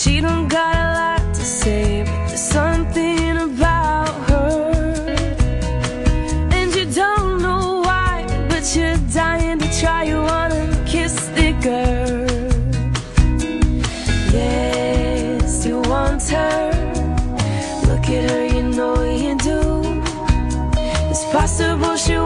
She don't got a lot to say, but there's something about her, and you don't know why, but you're dying to try. You wanna kiss the girl. Yes, you want her. Look at her, you know you do. It's possible she